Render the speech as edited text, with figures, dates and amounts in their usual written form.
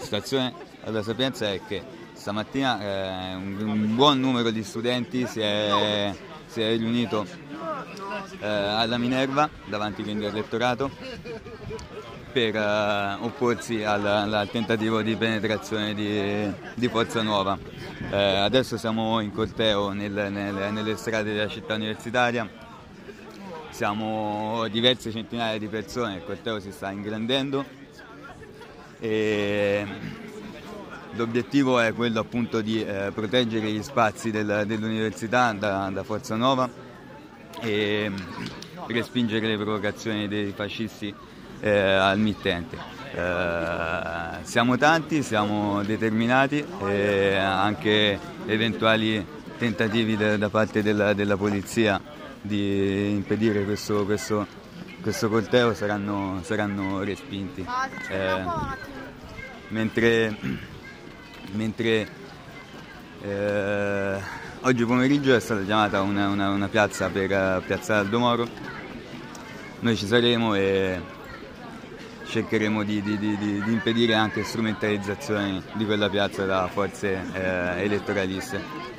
situazione alla Sapienza è che stamattina un buon numero di studenti si è riunito alla Minerva davanti quindi al rettorato per opporsi al tentativo di penetrazione di Forza Nuova. Adesso siamo in corteo nelle strade della città universitaria, siamo diverse centinaia di persone, il corteo si sta ingrandendo e l'obiettivo è quello appunto di proteggere gli spazi dell'università da Forza Nuova e respingere le provocazioni dei fascisti al mittente. Siamo tanti, siamo determinati e anche eventuali tentativi da parte della polizia di impedire questo corteo saranno respinti. Mentre oggi pomeriggio è stata chiamata una piazza per Piazza Aldo Moro, noi ci saremo e cercheremo di impedire anche strumentalizzazioni di quella piazza da forze elettoraliste.